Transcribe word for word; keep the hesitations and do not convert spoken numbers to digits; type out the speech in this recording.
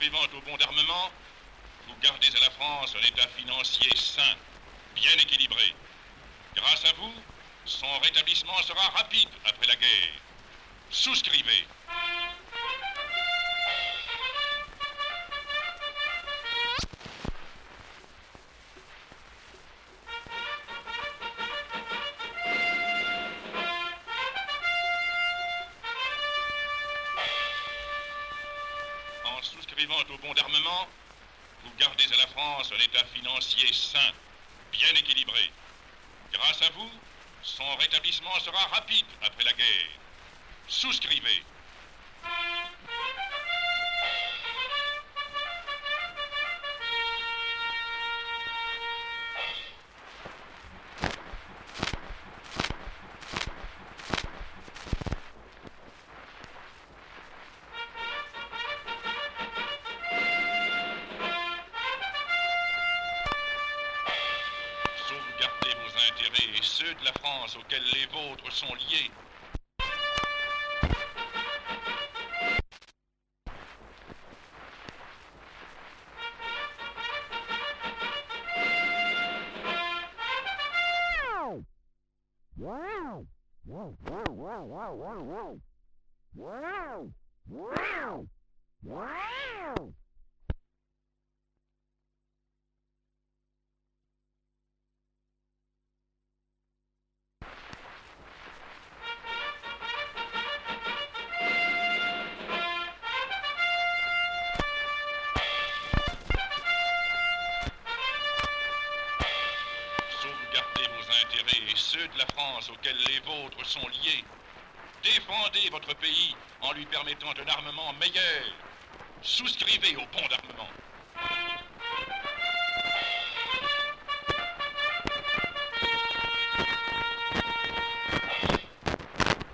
souscrivant au bon d'armement, vous gardez à la France un état financier sain, bien équilibré. Grâce à vous, son rétablissement sera rapide après la guerre. Souscrivez. En souscrivant au bon d'armement, vous gardez à la France un état financier sain, bien équilibré. Grâce à vous, son rétablissement sera rapide après la guerre. Souscrivez. Sauvegardez vos intérêts et ceux de la France auxquels les vôtres sont liés. Wow! Wow! Wow! Wow! Wow! Wow! Wow! Wow! Wow! Sauvegardez vos intérêts et ceux de la France auxquels les vôtres sont liés. Défendez votre pays en lui permettant un armement meilleur. Souscrivez au bon d'armement.